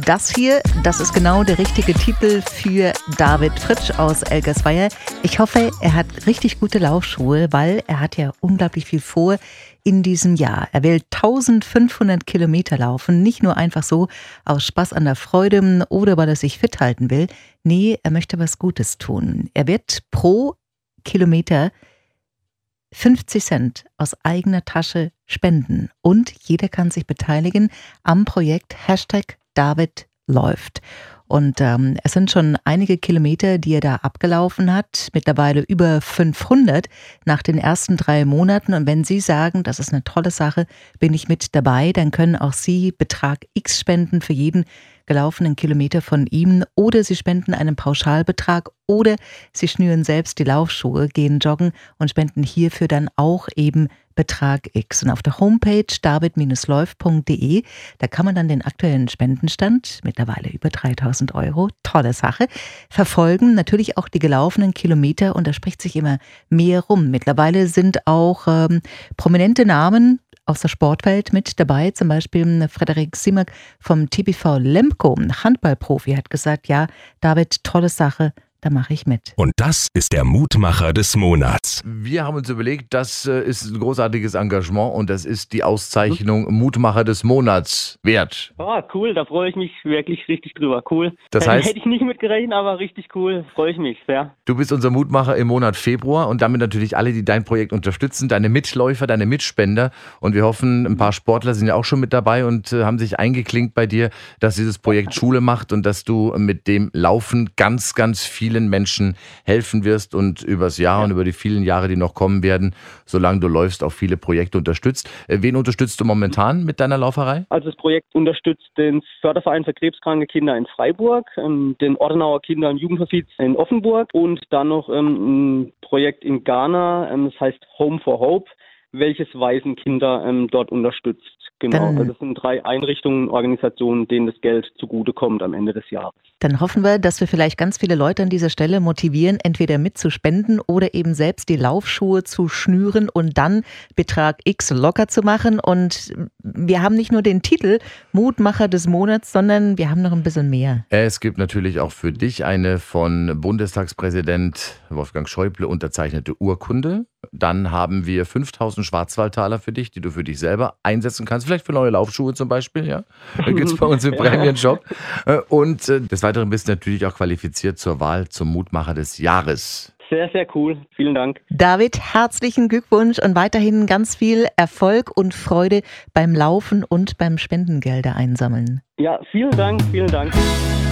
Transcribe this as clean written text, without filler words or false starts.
das hier, das ist genau der richtige Titel für David Fritsch aus Elgersweier. Ich hoffe, er hat richtig gute Laufschuhe, weil er hat ja unglaublich viel vor in diesem Jahr. Er will 1500 Kilometer laufen, nicht nur einfach so aus Spaß an der Freude oder weil er sich fit halten will. Nee, er möchte was Gutes tun. Er wird pro Kilometer 50 Cent aus eigener Tasche spenden und jeder kann sich beteiligen am Projekt #DavidLäuft. Und es sind schon einige Kilometer, die er da abgelaufen hat, mittlerweile über 500 nach den ersten 3 Monaten. Und wenn Sie sagen, das ist eine tolle Sache, bin ich mit dabei, dann können auch Sie Betrag X spenden für jeden gelaufenen Kilometer von ihm oder Sie spenden einen Pauschalbetrag oder Sie schnüren selbst die Laufschuhe, gehen joggen und spenden hierfür dann auch eben Betrag X. Und auf der Homepage david-läuft.de, da kann man dann den aktuellen Spendenstand, mittlerweile über 3.000 €, tolle Sache, verfolgen. Natürlich auch die gelaufenen Kilometer und da spricht sich immer mehr rum. Mittlerweile sind auch prominente Namen aus der Sportwelt mit dabei, zum Beispiel Frederik Simak vom TBV Lemgo, Handballprofi, hat gesagt, ja, David, tolle Sache, da mache ich mit. Und das ist der Mutmacher des Monats. Wir haben uns überlegt, das ist ein großartiges Engagement und das ist die Auszeichnung Mutmacher des Monats wert. Ah, cool, da freue ich mich wirklich richtig drüber. Cool. Das heißt, hätte ich nicht mitgerechnet, aber richtig cool, freue ich mich sehr. Du bist unser Mutmacher im Monat Februar und damit natürlich alle, die dein Projekt unterstützen, deine Mitläufer, deine Mitspender. Und wir hoffen, ein paar Sportler sind ja auch schon mit dabei und haben sich eingeklinkt bei dir, dass dieses Projekt Schule macht und dass du mit dem Laufen ganz, ganz vielen Menschen helfen wirst und übers Jahr und über die vielen Jahre, die noch kommen werden, solange du läufst, auch viele Projekte unterstützt. Wen unterstützt du momentan mit deiner Lauferei? Also das Projekt unterstützt den Förderverein für krebskranke Kinder in Freiburg, den Ortenauer Kinder- und Jugendhospiz in Offenburg und dann noch ein Projekt in Ghana, das heißt Home for Hope, welches Waisenkinder dort unterstützt. Genau, also das sind 3 Einrichtungen, Organisationen, denen das Geld zugutekommt am Ende des Jahres. Dann hoffen wir, dass wir vielleicht ganz viele Leute an dieser Stelle motivieren, entweder mitzuspenden oder eben selbst die Laufschuhe zu schnüren und dann Betrag X locker zu machen. Und wir haben nicht nur den Titel Mutmacher des Monats, sondern wir haben noch ein bisschen mehr. Es gibt natürlich auch für dich eine von Bundestagspräsident Wolfgang Schäuble unterzeichnete Urkunde. Dann haben wir 5.000 Schwarzwaldtaler für dich, die du für dich selber einsetzen kannst. Vielleicht für neue Laufschuhe zum Beispiel, ja. Gibt es bei uns im Prämienshop. Und des Weiteren bist du natürlich auch qualifiziert zur Wahl zum Mutmacher des Jahres. Sehr, sehr cool. Vielen Dank. David, herzlichen Glückwunsch und weiterhin ganz viel Erfolg und Freude beim Laufen und beim Spendengelder einsammeln. Ja, vielen Dank, vielen Dank.